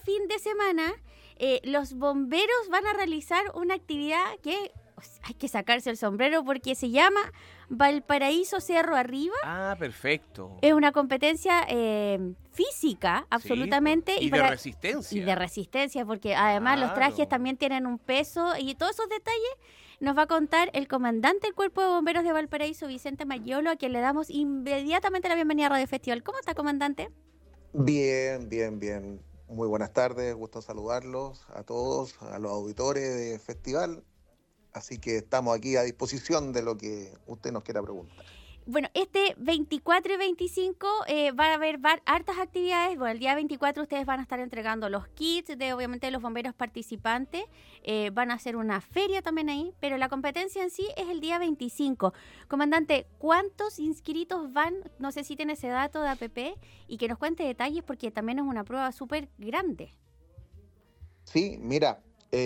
fin de semana los bomberos van a realizar una actividad que hay que sacarse el sombrero porque se llama Valparaíso Cerro Arriba. Ah, perfecto. Es una competencia física, absolutamente. Sí, y de resistencia. Y de resistencia, porque además los trajes también tienen un peso y todos esos detalles nos va a contar el comandante del Cuerpo de Bomberos de Valparaíso, Vicente Mayolo, a quien le damos inmediatamente la bienvenida a Radio Festival. ¿Cómo está, comandante? Bien. Muy buenas tardes, gusto saludarlos a todos, a los auditores de Festival. Así que estamos aquí a disposición de lo que usted nos quiera preguntar. Bueno, este 24 y 25 va a haber hartas actividades. Bueno, el día 24 ustedes van a estar entregando los kits de, obviamente, los bomberos participantes. Van a hacer una feria también ahí, pero la competencia en sí es el día 25. Comandante, ¿cuántos inscritos van? No sé si tiene ese dato de APP y que nos cuente detalles porque también es una prueba súper grande. Sí, mira,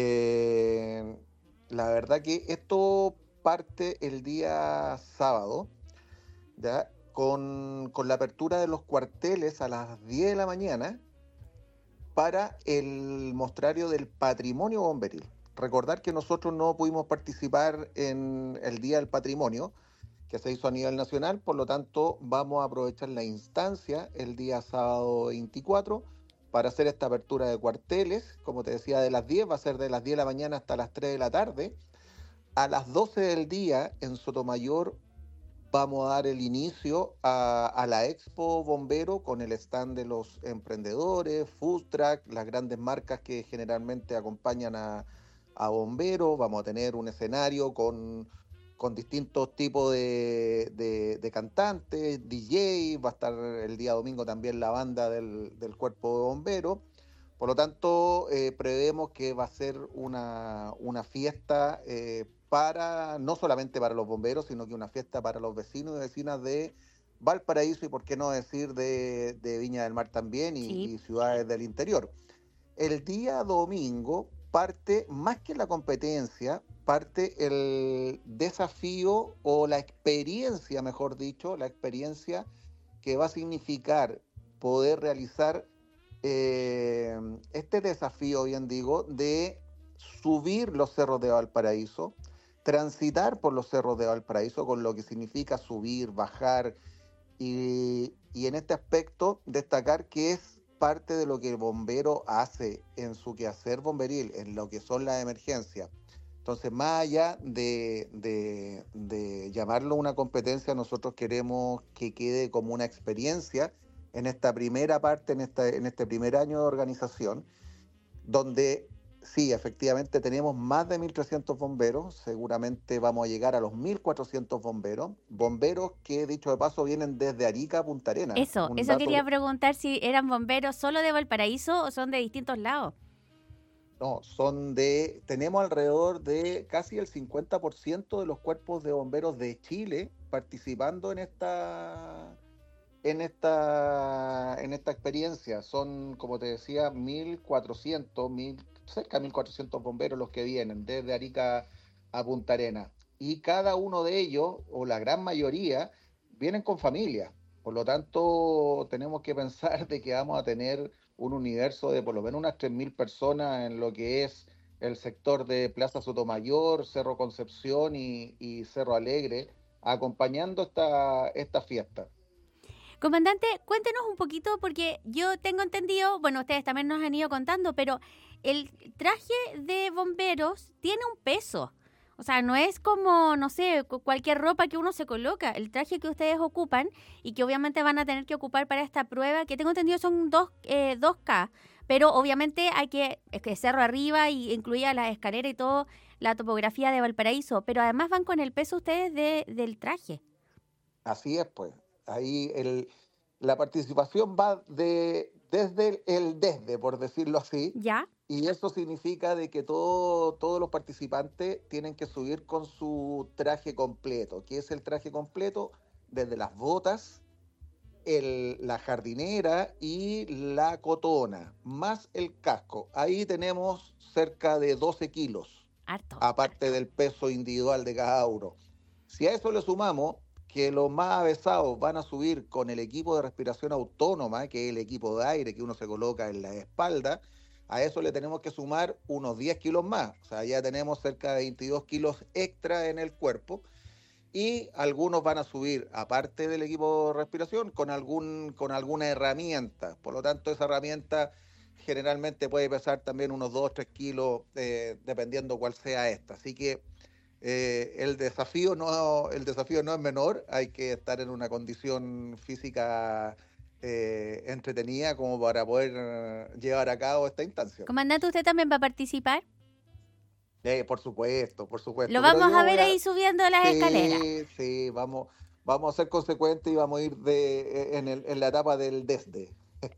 la verdad que esto parte el día sábado, ¿ya? Con la apertura de los cuarteles a las 10 de la mañana para el mostrario del patrimonio bomberil. Recordar que nosotros no pudimos participar en el Día del Patrimonio, que se hizo a nivel nacional, por lo tanto vamos a aprovechar la instancia el día sábado 24 para hacer esta apertura de cuarteles. Como te decía, de las 10, va a ser de las 10 de la mañana hasta las 3 de la tarde. A las 12 del día en Sotomayor vamos a dar el inicio a la Expo Bombero con el stand de los emprendedores, food truck, las grandes marcas que generalmente acompañan a bomberos. Vamos a tener un escenario con distintos tipos de cantantes, DJ, va a estar el día domingo también la banda del Cuerpo de Bomberos. Por lo tanto, prevemos que va a ser una fiesta no solamente para los bomberos, sino que una fiesta para los vecinos y vecinas de Valparaíso y, por qué no decir, de Viña del Mar también y ciudades del interior. El día domingo parte, más que la competencia, parte el desafío o la experiencia, mejor dicho, la experiencia que va a significar poder realizar este desafío, bien digo, de subir los cerros de Valparaíso, transitar por los cerros de Valparaíso, con lo que significa subir, bajar, y en este aspecto destacar que es parte de lo que el bombero hace en su quehacer bomberil, en lo que son las emergencias. Entonces, más allá de llamarlo una competencia, nosotros queremos que quede como una experiencia en esta primera parte, en este primer año de organización, donde sí, efectivamente tenemos más de 1.300 bomberos, seguramente vamos a llegar a los 1.400 bomberos que, dicho de paso, vienen desde Arica a Punta Arenas. Eso quería preguntar, si eran bomberos solo de Valparaíso o son de distintos lados. No, tenemos alrededor de casi el 50% de los cuerpos de bomberos de Chile participando en esta experiencia. Son, como te decía, 1.400, cerca de 1.400 bomberos los que vienen desde Arica a Punta Arenas. Y cada uno de ellos, o la gran mayoría, vienen con familia. Por lo tanto, tenemos que pensar de que vamos a tener un universo de por lo menos unas 3.000 personas en lo que es el sector de Plaza Sotomayor, Cerro Concepción y Cerro Alegre, acompañando esta fiesta. Comandante, cuéntenos un poquito, porque yo tengo entendido, bueno, ustedes también nos han ido contando, pero el traje de bomberos tiene un peso. O sea, no es como, no sé, cualquier ropa que uno se coloca. El traje que ustedes ocupan y que obviamente van a tener que ocupar para esta prueba, que tengo entendido son 2K, pero obviamente hay que cerro arriba y incluía la escalera y todo, la topografía de Valparaíso, pero además van con el peso ustedes del traje. Así es, pues. Ahí la participación va desde, por decirlo así. ¿Ya? Y eso significa de que todos los participantes tienen que subir con su traje completo. ¿Qué es el traje completo? Desde las botas, la jardinera y la cotona, más el casco. Ahí tenemos cerca de 12 kilos, aparte del peso individual de cada uno. Si a eso le sumamos que los más avesados van a subir con el equipo de respiración autónoma, que es el equipo de aire que uno se coloca en la espalda, A eso le tenemos que sumar unos 10 kilos más, o sea, ya tenemos cerca de 22 kilos extra en el cuerpo y algunos van a subir, aparte del equipo de respiración, con alguna herramienta. Por lo tanto, esa herramienta generalmente puede pesar también unos 2 o 3 kilos, dependiendo cuál sea esta. Así que el desafío no es menor, hay que estar en una condición física entretenida como para poder llevar a cabo esta instancia. Comandante, ¿usted también va a participar? Por supuesto, por supuesto. Lo Pero vamos yo a ver ahí subiendo las escaleras. Sí, vamos a ser consecuentes y vamos a ir en la etapa del desde.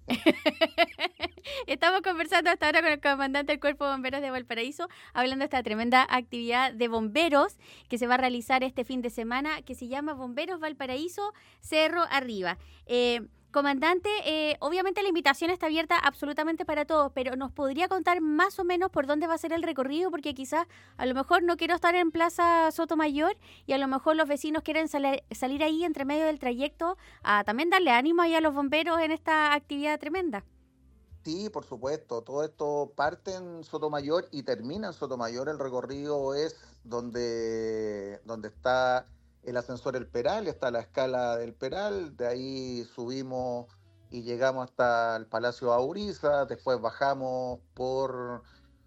Estamos conversando hasta ahora con el comandante del Cuerpo de Bomberos de Valparaíso, hablando de esta tremenda actividad de bomberos que se va a realizar este fin de semana, que se llama Bomberos Valparaíso Cerro Arriba. Comandante, obviamente la invitación está abierta absolutamente para todos, pero ¿nos podría contar más o menos por dónde va a ser el recorrido? Porque quizás a lo mejor no quiero estar en Plaza Sotomayor y a lo mejor los vecinos quieren salir ahí entre medio del trayecto a también darle ánimo ahí a los bomberos en esta actividad tremenda. Sí, por supuesto. Todo esto parte en Sotomayor y termina en Sotomayor. El recorrido es donde está el ascensor El Peral, está la escala del Peral, de ahí subimos y llegamos hasta el Palacio Auriza, después bajamos por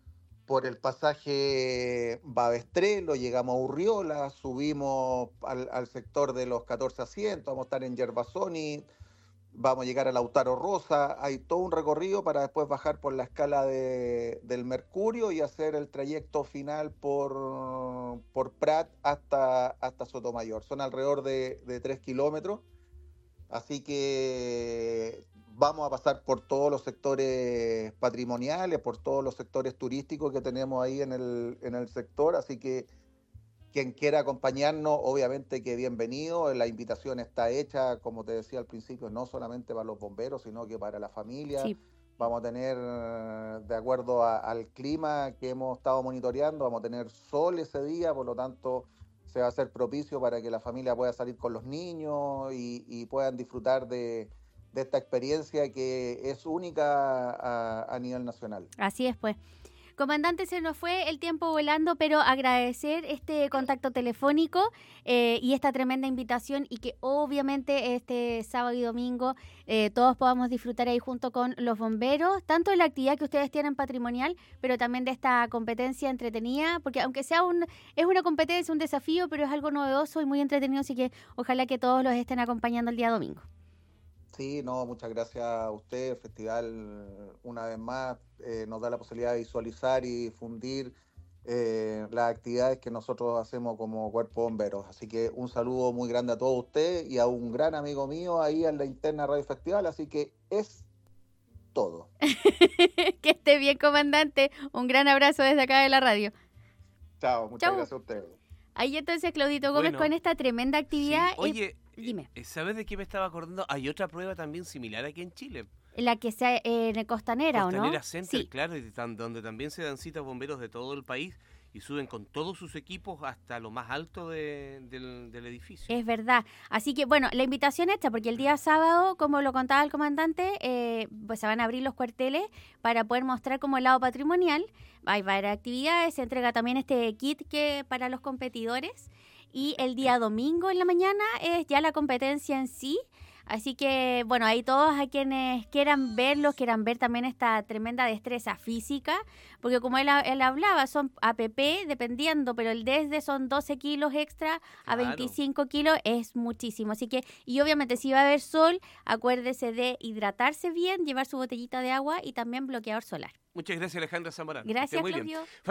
el pasaje Babestrelo, llegamos a Urriola, subimos al sector de los 14 asientos, vamos a estar en Yerbazoni, vamos a llegar a Lautaro Rosa, hay todo un recorrido para después bajar por la escala del Mercurio y hacer el trayecto final por Prat hasta Sotomayor. Son alrededor de 3 kilómetros, así que vamos a pasar por todos los sectores patrimoniales, por todos los sectores turísticos que tenemos ahí en el sector, así que quien quiera acompañarnos, obviamente que bienvenido. La invitación está hecha, como te decía al principio, no solamente para los bomberos, sino que para la familia. Sí. Vamos a tener, de acuerdo al clima que hemos estado monitoreando, vamos a tener sol ese día, por lo tanto se va a hacer propicio para que la familia pueda salir con los niños y puedan disfrutar de esta experiencia que es única a nivel nacional. Así es, pues. Comandante, se nos fue el tiempo volando, pero agradecer este contacto telefónico y esta tremenda invitación y que obviamente este sábado y domingo todos podamos disfrutar ahí junto con los bomberos, tanto de la actividad que ustedes tienen patrimonial, pero también de esta competencia entretenida, porque aunque sea es una competencia, un desafío, pero es algo novedoso y muy entretenido, así que ojalá que todos los estén acompañando el día domingo. Sí, no, muchas gracias a usted. El festival, una vez más, nos da la posibilidad de visualizar y difundir las actividades que nosotros hacemos como Cuerpo de Bomberos. Así que un saludo muy grande a todos ustedes y a un gran amigo mío ahí en la interna Radio Festival. Así que es todo. Que esté bien, comandante. Un gran abrazo desde acá de la radio. Chao, muchas gracias a ustedes. Ahí entonces Claudito Gómez con esta tremenda actividad. Sí. Oye, dime. ¿Sabes de qué me estaba acordando? Hay otra prueba también similar aquí en Chile. La que sea en el Costanera, ¿o no? Costanera Center, sí. Claro, donde también se dan citas bomberos de todo el país y suben con todos sus equipos hasta lo más alto del edificio. Es verdad. Así que, bueno, la invitación está porque el día sábado, como lo contaba el comandante, pues se van a abrir los cuarteles para poder mostrar como el lado patrimonial. Hay varias actividades, se entrega también este kit que para los competidores. Y el día domingo en la mañana es ya la competencia en sí. Así que, bueno, ahí todos a quienes quieran verlos, quieran ver también esta tremenda destreza física, porque como él hablaba, son APP dependiendo, pero el desde son 12 kilos extra a 25 kilos, es muchísimo. Así que, y obviamente si va a haber sol, acuérdese de hidratarse bien, llevar su botellita de agua y también bloqueador solar. Muchas gracias, Alejandra Zamorano. Gracias, Claudio.